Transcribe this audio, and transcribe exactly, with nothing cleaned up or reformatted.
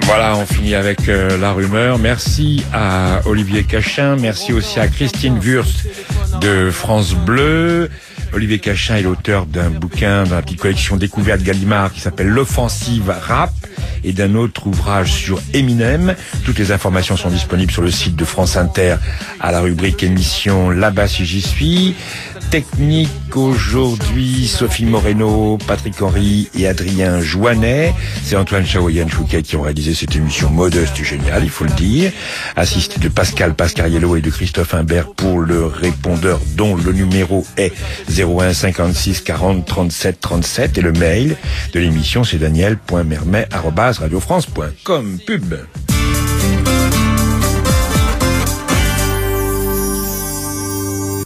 Voilà, on finit avec euh, la rumeur. Merci à Olivier Cachin, merci aussi à Christine Wurst de France Bleu. Olivier Cachin est l'auteur d'un bouquin dans la petite collection Découverte Gallimard qui s'appelle L'Offensive Rap et d'un autre ouvrage sur Eminem. Toutes les informations sont disponibles sur le site de France Inter à la rubrique émission Là-bas si j'y suis. Technique aujourd'hui, Sophie Moreno, Patrick Henry et Adrien Joannet. C'est Antoine Chao et Yann Chouquet qui ont réalisé cette émission modeste et géniale, il faut le dire. Assisté de Pascal Pascariello et de Christophe Imbert pour le répondeur dont le numéro est zéro un cinquante-six quarante trente-sept trente-sept et le mail de l'émission c'est daniel point mermet arobase radio france point com. Pub.